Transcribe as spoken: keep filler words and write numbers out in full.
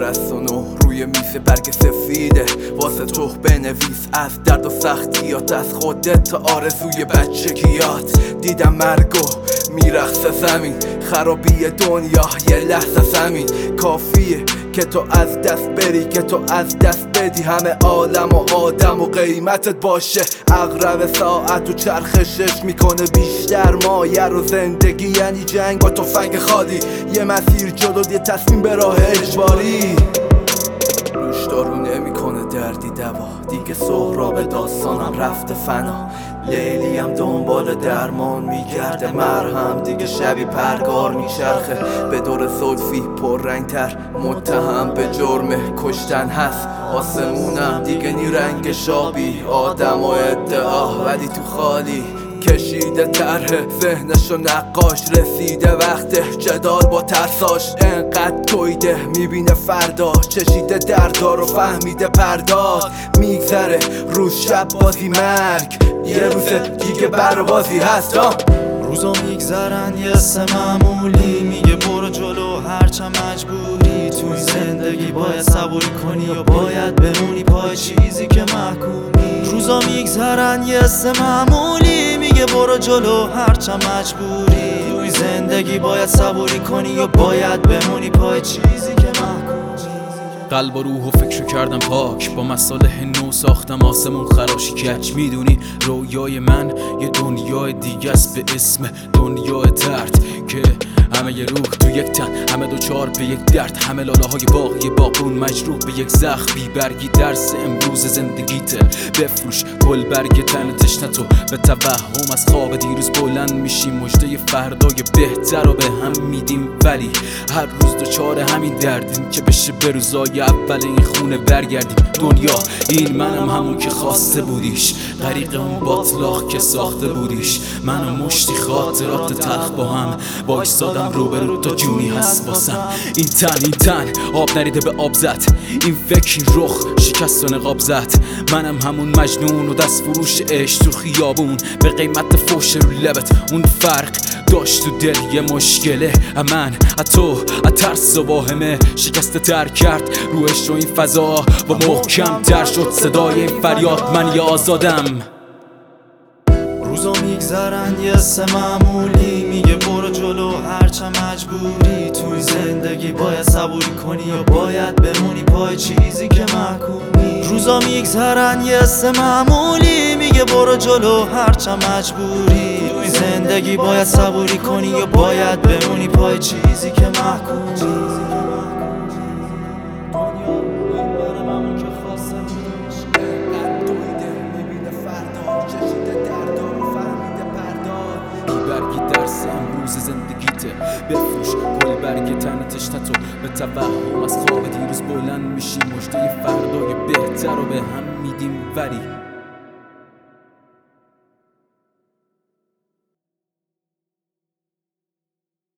شصت و نه روی میز برگ سفیده واسه تو بنویس از درد و سختیات، از خودت تا آرزوی بچگیات. دیدم مرگو میرخصه زمین، خرابی دنیا یه لحظه زمین کافیه که تو از دست بری، که تو از دست بدی همه عالم و آدم و قیمتت باشه. اغرب ساعت و چرخشش میکنه بیشتر مایه رو. زندگی یعنی جنگ با تفنگ خالی، یه مسیر جلو، یه تصمیم به راه اجباری. روش دارو نمیکنه دردی دوا، دیگه سهراب داستانم رفته فنا. لیلی هم دنبال درمان میگرده، مرهم دیگه شبی پرگار میچرخه. به دور زلفی پر رنگ تر، متهم به جرم کشتن هست. آسمونم دیگه نی رنگ شابی، آدم و ادعا ولی تو خالی. کشیده طرح ذهنشو نقاش، رسیده وقت جدال با ترساش. انقدر تویده میبینه فردا، چشیده دردار و فهمیده پرداز. میگذره روز شب بازی مرگ، یه روز دیگه بربازی هست. روزا میگذرن یه سه معمولی، میگه برو جلو هرچه مجبوری. توی زندگی باید صبوری کنی و باید بمونی پای چیزی که محکومی. روزا میگذرن یه سه معمولی، میگه برو جلو هرچه مجبوری. توی زندگی باید صبوری کنی و باید بمونی پای چیزی که محکومی. قلب و روح و فکر کردم پاک، با مصالح نو ساختم آسمون خراشی کج. میدونی رویای من یه دنیای دیگه است به اسم دنیای درد، که همه ی روح تو یک تن، همه دوچار به یک درد. همه لاله های باقی باقون مجروح به یک زخم. بی برگی درس امروز زندگیته، بفروش گل برگ تن تشنتو. به توهم از خواب دیروز بلند میشیم، مژده فردای بهتر رو به هم میدیم. ولی هر روز دوچار همین دردیم که بشه به روزای اول این خونه برگردیم. دنیا این منم همون که خواسته بودیش، غریق اون باطلاق که ساخته بودیش. من و مشتی خاطرات تلخ با هم وایسادم روبرو تا جونی هست واسم. این تن این تن آب نریده به آب زد، این فکر این رخ شکست و نقاب زد. منم همون مجنون و دست فروش عشق تو خیابون، به قیمت فوش رو لبت. اون فرق داشت تو دل یه مشکله، من تو ترس و واهمه شکست تر کرد روش رو این فضا و محکم تر شد صدای این فریاد. من یه آزادم. روزا میگذرن یه سه معمولی، میگه برو جلو هرچه مجبوری. توی زندگی باید صبوری کنی و باید بمونی پای چیزی که محکومی. روزا میگذرن یه سه معمولی، میگه برو جلو هرچه مجبوری. توی زندگی باید صبوری کنی و باید بمونی پای چیزی که محکومی. درس امروز زندگیته، بفروش گل برگ تن تشنتو. به توهم از خواب دیروز بلند میشیم، مژده فردای بهتر رو به هم میدیم. ولی